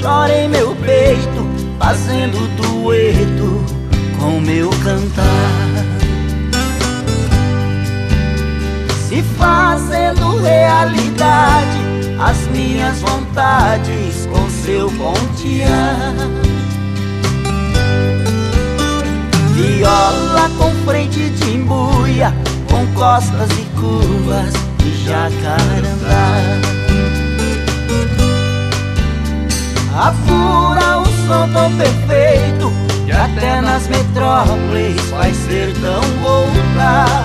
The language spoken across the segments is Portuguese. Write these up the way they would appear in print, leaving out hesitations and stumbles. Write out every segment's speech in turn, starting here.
chora em meu peito, fazendo dueto com meu cantar, se fazendo realidade as minhas vontades com seu pontear. Viola com frente de embuia, com costas e curvas de jacarandá, apura um som tão perfeito que até nas metrópoles faz sertão voltar.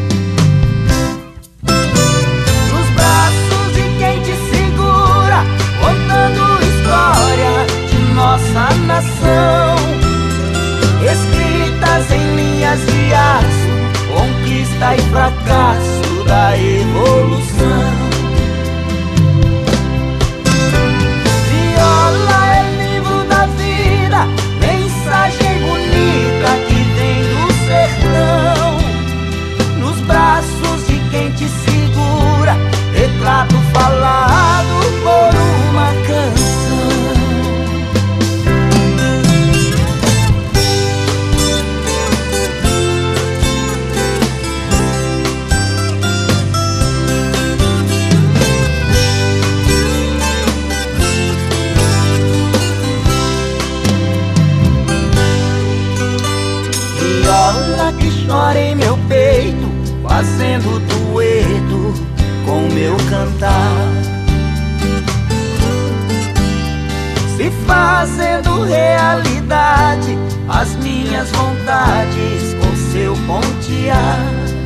Nos braços de quem te segura, contando história de nossa nação, escritas em linhas de aço, conquista e fracasso da evolução. Viola é livro da vida, mensagem bonita que vem do sertão. Nos braços de quem te segura, retrato falado por uma canção. Viola que chora em meu peito, fazendo dueto com meu cantar, se fazendo realidade as minhas vontades com seu pontear.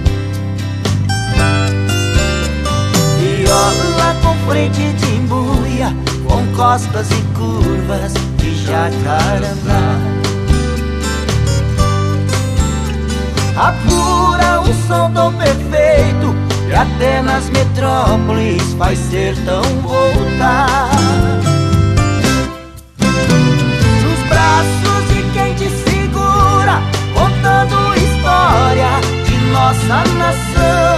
Viola com frente de embuia, com costas e curvas de jacarandá, apura um som tão perfeito que até nas metrópoles faz sertão voltar. Nos braços de quem te segura, contando história de nossa nação,